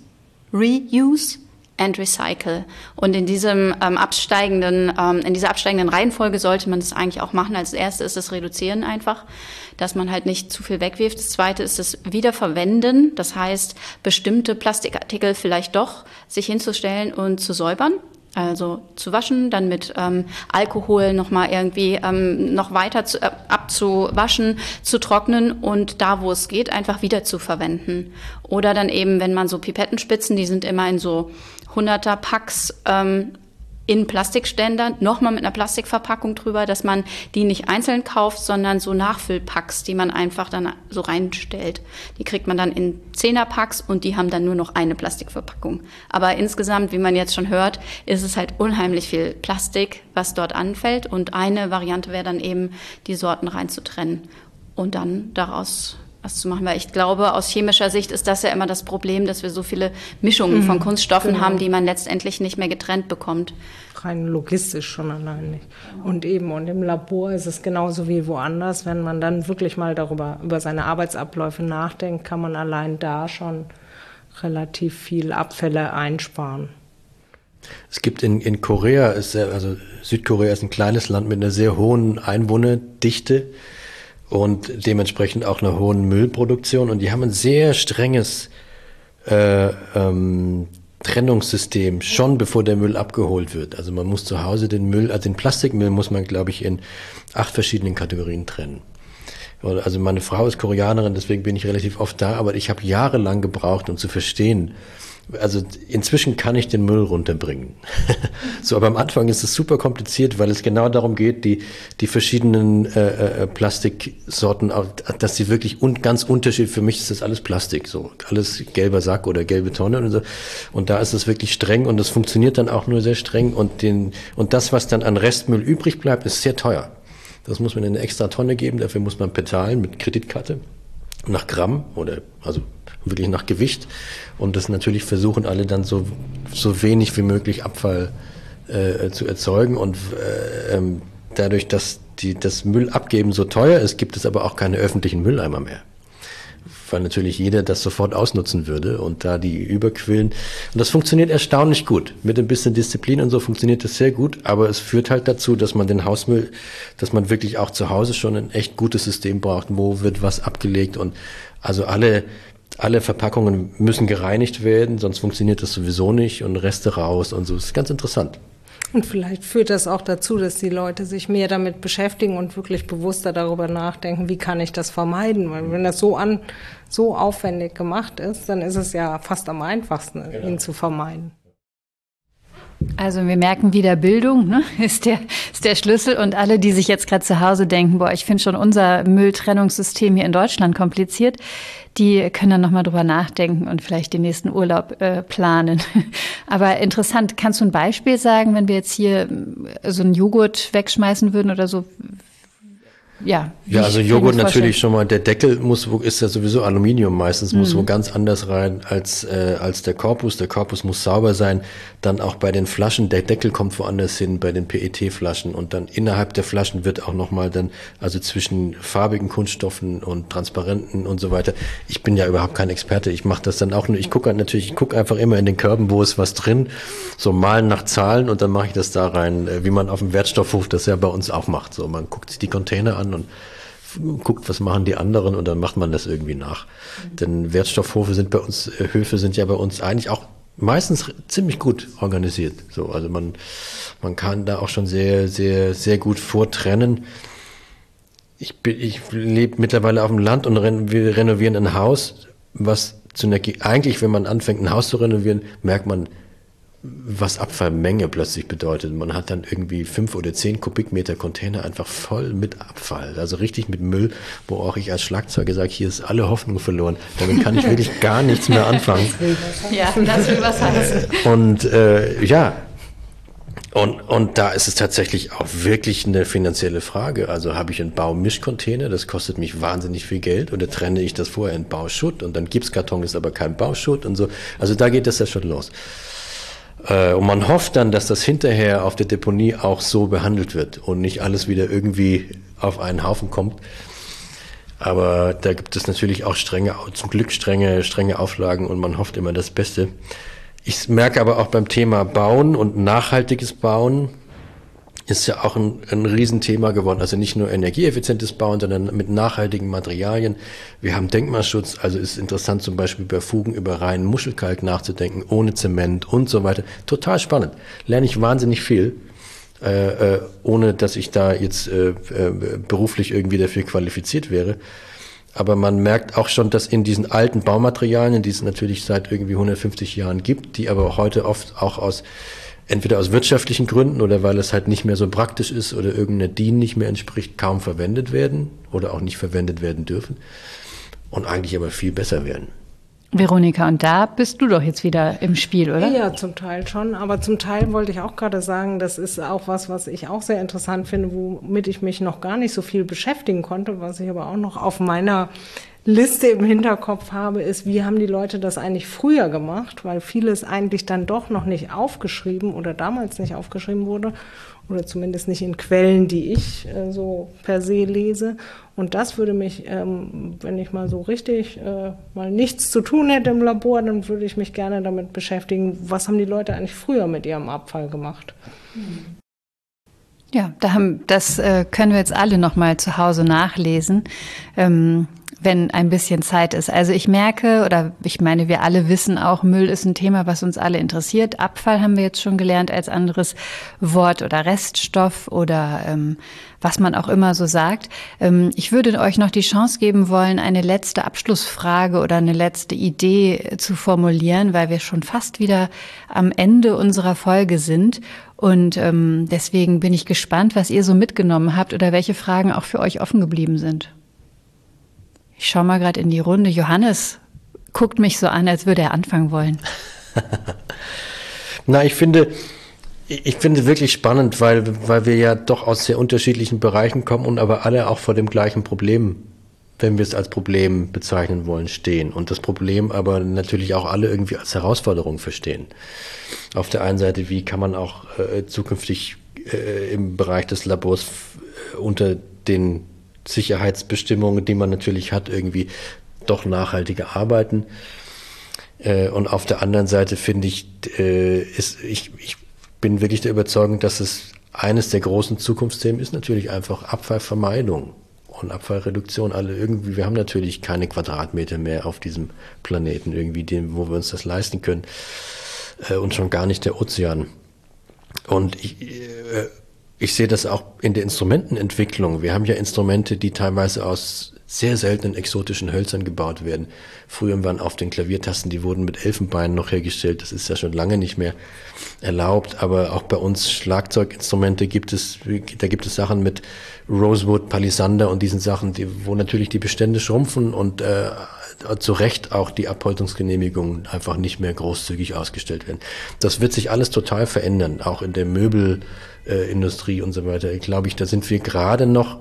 Reuse and Recycle. Und in diesem ähm, absteigenden, ähm, in dieser absteigenden Reihenfolge sollte man das eigentlich auch machen. Als erstes ist das Reduzieren einfach, dass man halt nicht zu viel wegwirft. Das zweite ist das Wiederverwenden. Das heißt, bestimmte Plastikartikel vielleicht doch sich hinzustellen und zu säubern. Also zu waschen, dann mit ähm, Alkohol nochmal irgendwie ähm, noch weiter zu, äh, abzuwaschen, zu trocknen und da, wo es geht, einfach wieder zu verwenden. Oder dann eben, wenn man so Pipettenspitzen, die sind immer in so Hunderter-Packs ähm, in Plastikständern, nochmal mit einer Plastikverpackung drüber, dass man die nicht einzeln kauft, sondern so Nachfüllpacks, die man einfach dann so reinstellt. Die kriegt man dann in Zehnerpacks und die haben dann nur noch eine Plastikverpackung. Aber insgesamt, wie man jetzt schon hört, ist es halt unheimlich viel Plastik, was dort anfällt. Und eine Variante wäre dann eben, die Sorten reinzutrennen und dann daraus was zu machen. Weil ich glaube, aus chemischer Sicht ist das ja immer das Problem, dass wir so viele Mischungen von Kunststoffen genau. haben, die man letztendlich nicht mehr getrennt bekommt. Rein logistisch schon allein nicht. Und eben, und im Labor ist es genauso wie woanders. Wenn man dann wirklich mal darüber, über seine Arbeitsabläufe nachdenkt, kann man allein da schon relativ viel Abfälle einsparen. Es gibt in, in Korea, ist, also Südkorea ist ein kleines Land mit einer sehr hohen Einwohnerdichte und dementsprechend auch einer hohen Müllproduktion. Und die haben ein sehr strenges äh, ähm, Trennungssystem, schon bevor der Müll abgeholt wird. Also man muss zu Hause den Müll, also den Plastikmüll muss man, glaube ich, in acht verschiedenen Kategorien trennen. Also meine Frau ist Koreanerin, deswegen bin ich relativ oft da, aber ich habe jahrelang gebraucht, um zu verstehen, also inzwischen kann ich den Müll runterbringen. So, aber am Anfang ist es super kompliziert, weil es genau darum geht, die die verschiedenen äh, äh, Plastiksorten, dass sie wirklich un, ganz unterschiedlich, für mich ist das alles Plastik, so alles gelber Sack oder gelbe Tonne und so. Und da ist es wirklich streng und das funktioniert dann auch nur sehr streng und den und das, was dann an Restmüll übrig bleibt, ist sehr teuer. Das muss man in eine extra Tonne geben, dafür muss man bezahlen mit Kreditkarte nach Gramm oder also wirklich nach Gewicht und das natürlich versuchen alle dann so so wenig wie möglich Abfall äh, zu erzeugen und äh, ähm, dadurch, dass die das Müllabgeben so teuer ist, gibt es aber auch keine öffentlichen Mülleimer mehr, weil natürlich jeder das sofort ausnutzen würde und da die überquillen und das funktioniert erstaunlich gut. Mit ein bisschen Disziplin und so funktioniert das sehr gut, aber es führt halt dazu, dass man den Hausmüll, dass man wirklich auch zu Hause schon ein echt gutes System braucht, wo wird was abgelegt und also alle Alle Verpackungen müssen gereinigt werden, sonst funktioniert das sowieso nicht und Reste raus und so. Das ist ganz interessant. Und vielleicht führt das auch dazu, dass die Leute sich mehr damit beschäftigen und wirklich bewusster darüber nachdenken, wie kann ich das vermeiden? Weil wenn das so an, so aufwendig gemacht ist, dann ist es ja fast am einfachsten, genau, ihn zu vermeiden. Also wir merken wieder, Bildung, ne, ist der, ist der Schlüssel. Und alle, die sich jetzt gerade zu Hause denken, boah, ich finde schon unser Mülltrennungssystem hier in Deutschland kompliziert, die können dann nochmal drüber nachdenken und vielleicht den nächsten Urlaub äh, planen. Aber interessant, kannst du ein Beispiel sagen, wenn wir jetzt hier so einen Joghurt wegschmeißen würden oder so? Ja, ja, also Joghurt natürlich schon mal, der Deckel muss, ist ja sowieso Aluminium meistens, muss mhm. wo ganz anders rein als äh, als der Korpus. Der Korpus muss sauber sein. Dann auch bei den Flaschen, der Deckel kommt woanders hin, bei den P E T-Flaschen. Und dann innerhalb der Flaschen wird auch nochmal dann, also zwischen farbigen Kunststoffen und transparenten und so weiter. Ich bin ja überhaupt kein Experte. Ich mache das dann auch nur, ich gucke natürlich, ich gucke einfach immer in den Körben, wo ist was drin, so malen nach Zahlen und dann mache ich das da rein, wie man auf dem Wertstoffhof das ja bei uns auch macht. So, man guckt sich die Container an und guckt, was machen die anderen und dann macht man das irgendwie nach. Mhm. Denn Wertstoffhöfe sind bei uns, Höfe sind ja bei uns eigentlich auch meistens ziemlich gut organisiert. So, also man, man kann da auch schon sehr, sehr, sehr gut vortrennen. Ich bin, ich lebe mittlerweile auf dem Land und ren, wir renovieren ein Haus, was zu einer, eigentlich, wenn man anfängt, ein Haus zu renovieren, merkt man, was Abfallmenge plötzlich bedeutet. Man hat dann irgendwie fünf oder zehn Kubikmeter Container einfach voll mit Abfall, also richtig mit Müll, wo auch ich als Schlagzeuger sage, hier ist alle Hoffnung verloren. Damit kann ich wirklich gar nichts mehr anfangen. Ja, das will was heißen. Und äh, ja, und, und da ist es tatsächlich auch wirklich eine finanzielle Frage. Also habe ich einen Baumischcontainer, das kostet mich wahnsinnig viel Geld, oder trenne ich das vorher in Bauschutt und dann Gipskarton ist aber kein Bauschutt und so. Also da geht das ja schon los. Und man hofft dann, dass das hinterher auf der Deponie auch so behandelt wird und nicht alles wieder irgendwie auf einen Haufen kommt. Aber da gibt es natürlich auch strenge, zum Glück strenge, strenge Auflagen und man hofft immer das Beste. Ich merke aber auch beim Thema Bauen und nachhaltiges Bauen ist ja auch ein, ein Riesenthema geworden. Also nicht nur energieeffizientes Bauen, sondern mit nachhaltigen Materialien. Wir haben Denkmalschutz, also ist interessant zum Beispiel bei Fugen über reinen Muschelkalk nachzudenken, ohne Zement und so weiter. Total spannend. Lerne ich wahnsinnig viel, äh, äh, ohne dass ich da jetzt äh, äh, beruflich irgendwie dafür qualifiziert wäre. Aber man merkt auch schon, dass in diesen alten Baumaterialien, die es natürlich seit irgendwie hundertfünfzig Jahren gibt, die aber heute oft auch aus entweder aus wirtschaftlichen Gründen oder weil es halt nicht mehr so praktisch ist oder irgendeiner D I N nicht mehr entspricht, kaum verwendet werden oder auch nicht verwendet werden dürfen und eigentlich aber viel besser werden. Veronika, und da bist du doch jetzt wieder im Spiel, oder? Ja, zum Teil schon, aber zum Teil wollte ich auch gerade sagen, das ist auch was, was ich auch sehr interessant finde, womit ich mich noch gar nicht so viel beschäftigen konnte, was ich aber auch noch auf meiner Liste im Hinterkopf habe, ist, wie haben die Leute das eigentlich früher gemacht, weil vieles eigentlich dann doch noch nicht aufgeschrieben oder damals nicht aufgeschrieben wurde oder zumindest nicht in Quellen, die ich äh, so per se lese. Und das würde mich, ähm, wenn ich mal so richtig äh, mal nichts zu tun hätte im Labor, dann würde ich mich gerne damit beschäftigen, was haben die Leute eigentlich früher mit ihrem Abfall gemacht. Ja, da haben, das äh, können wir jetzt alle noch mal zu Hause nachlesen. Ähm, wenn ein bisschen Zeit ist. Also ich merke, oder ich meine, wir alle wissen auch, Müll ist ein Thema, was uns alle interessiert. Abfall haben wir jetzt schon gelernt als anderes Wort oder Reststoff oder ähm, was man auch immer so sagt. Ähm, ich würde euch noch die Chance geben wollen, eine letzte Abschlussfrage oder eine letzte Idee zu formulieren, weil wir schon fast wieder am Ende unserer Folge sind. Und ähm, deswegen bin ich gespannt, was ihr so mitgenommen habt oder welche Fragen auch für euch offen geblieben sind. Ich schaue mal gerade in die Runde. Johannes guckt mich so an, als würde er anfangen wollen. Na, ich finde, ich finde wirklich spannend, weil, weil wir ja doch aus sehr unterschiedlichen Bereichen kommen und aber alle auch vor dem gleichen Problem, wenn wir es als Problem bezeichnen wollen, stehen. Und das Problem aber natürlich auch alle irgendwie als Herausforderung verstehen. Auf der einen Seite, wie kann man auch äh, zukünftig äh, im Bereich des Labors äh, unter den Sicherheitsbestimmungen, die man natürlich hat, irgendwie doch nachhaltiger arbeiten. Äh, und auf der anderen Seite finde ich, äh, ist, ich, ich bin wirklich der Überzeugung, dass es eines der großen Zukunftsthemen ist natürlich einfach Abfallvermeidung und Abfallreduktion. Alle irgendwie, wir haben natürlich keine Quadratmeter mehr auf diesem Planeten irgendwie, den, wo wir uns das leisten können. Äh, und schon gar nicht der Ozean. Und ich, äh, ich sehe das auch in der Instrumentenentwicklung. Wir haben ja Instrumente, die teilweise aus sehr seltenen exotischen Hölzern gebaut werden. Früher waren auf den Klaviertasten, die wurden mit Elfenbein noch hergestellt. Das ist ja schon lange nicht mehr erlaubt. Aber auch bei uns Schlagzeuginstrumente gibt es, da gibt es Sachen mit Rosewood, Palisander und diesen Sachen, die, wo natürlich die Bestände schrumpfen und äh, zu Recht auch die Abholzungsgenehmigungen einfach nicht mehr großzügig ausgestellt werden. Das wird sich alles total verändern, auch in der Möbelindustrie äh, und so weiter. Ich glaube, ich, da sind wir gerade noch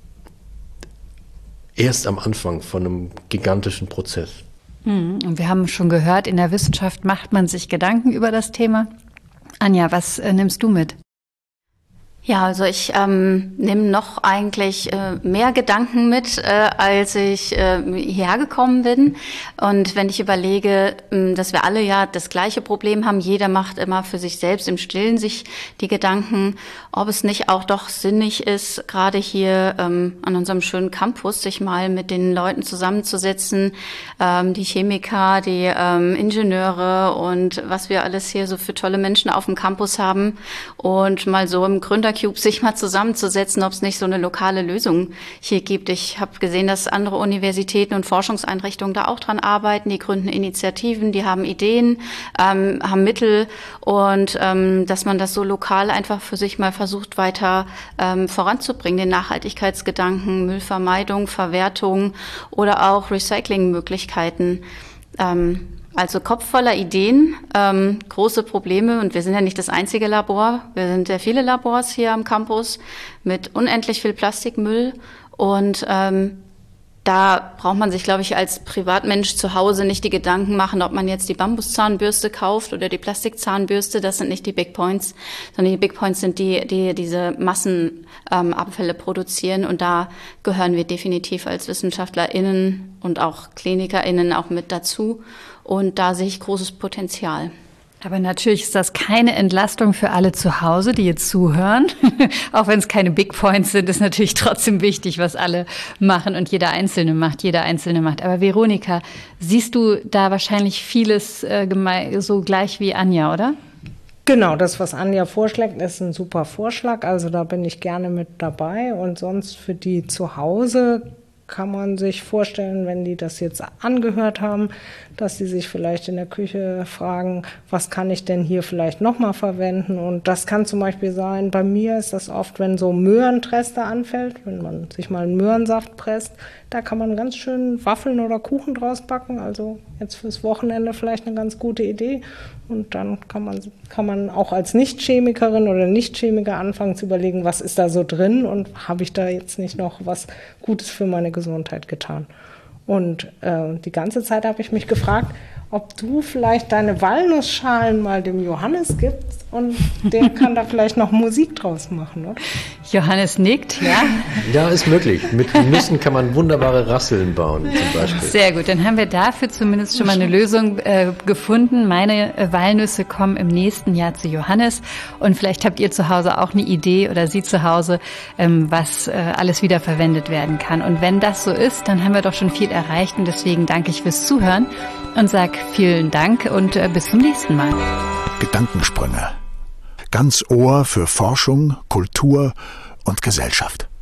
erst am Anfang von einem gigantischen Prozess. Und wir haben schon gehört, in der Wissenschaft macht man sich Gedanken über das Thema. Anja, was äh, nimmst du mit? Ja, also ich ähm, nehme noch eigentlich äh, mehr Gedanken mit, äh, als ich äh, hierher gekommen bin. Und wenn ich überlege, äh, dass wir alle ja das gleiche Problem haben, jeder macht immer für sich selbst im Stillen sich die Gedanken, ob es nicht auch doch sinnig ist, gerade hier ähm, an unserem schönen Campus, sich mal mit den Leuten zusammenzusetzen, ähm, die Chemiker, die ähm, Ingenieure und was wir alles hier so für tolle Menschen auf dem Campus haben und mal so im Gründer Cube sich mal zusammenzusetzen, ob es nicht so eine lokale Lösung hier gibt. Ich habe gesehen, dass andere Universitäten und Forschungseinrichtungen da auch dran arbeiten. Die gründen Initiativen, die haben Ideen, ähm, haben Mittel und ähm, dass man das so lokal einfach für sich mal versucht weiter ähm, voranzubringen, den Nachhaltigkeitsgedanken, Müllvermeidung, Verwertung oder auch Recyclingmöglichkeiten. Ähm, Also Kopf voller Ideen, ähm, große Probleme und wir sind ja nicht das einzige Labor. Wir sind sehr viele Labors hier am Campus mit unendlich viel Plastikmüll und ähm, da braucht man sich, glaube ich, als Privatmensch zu Hause nicht die Gedanken machen, ob man jetzt die Bambuszahnbürste kauft oder die Plastikzahnbürste. Das sind nicht die Big Points, sondern die Big Points sind die, die diese Massenabfälle ähm, produzieren. Und da gehören wir definitiv als WissenschaftlerInnen und auch KlinikerInnen auch mit dazu. Und da sehe ich großes Potenzial. Aber natürlich ist das keine Entlastung für alle zu Hause, die jetzt zuhören. Auch wenn es keine Big Points sind, ist natürlich trotzdem wichtig, was alle machen und jeder Einzelne macht, jeder Einzelne macht. Aber Veronika, siehst du da wahrscheinlich vieles äh, geme- so gleich wie Anja, oder? Genau, das, was Anja vorschlägt, ist ein super Vorschlag. Also da bin ich gerne mit dabei. Und sonst für die zu Hause kann man sich vorstellen, wenn die das jetzt angehört haben, dass sie sich vielleicht in der Küche fragen, was kann ich denn hier vielleicht nochmal verwenden? Und das kann zum Beispiel sein, bei mir ist das oft, wenn so Möhrentreste anfällt, wenn man sich mal einen Möhrensaft presst, da kann man ganz schön Waffeln oder Kuchen draus backen. Also jetzt fürs Wochenende vielleicht eine ganz gute Idee. Und dann kann man, kann man auch als Nicht-Chemikerin oder Nicht-Chemiker anfangen zu überlegen, was ist da so drin und habe ich da jetzt nicht noch was Gutes für meine Gesundheit getan. Und äh, die ganze Zeit habe ich mich gefragt, ob du vielleicht deine Walnussschalen mal dem Johannes gibst und der kann da vielleicht noch Musik draus machen, oder? Johannes nickt, ja. Ja, ist möglich. Mit Nüssen kann man wunderbare Rasseln bauen, zum Beispiel. Sehr gut, dann haben wir dafür zumindest schon mal eine Lösung äh, gefunden. Meine äh, Walnüsse kommen im nächsten Jahr zu Johannes und vielleicht habt ihr zu Hause auch eine Idee oder Sie zu Hause, ähm, was äh, alles wieder verwendet werden kann. Und wenn das so ist, dann haben wir doch schon viel erreicht und deswegen danke ich fürs Zuhören und sag vielen Dank und äh, bis zum nächsten Mal. Gedankensprünge. Ganz Ohr für Forschung, Kultur und Gesellschaft.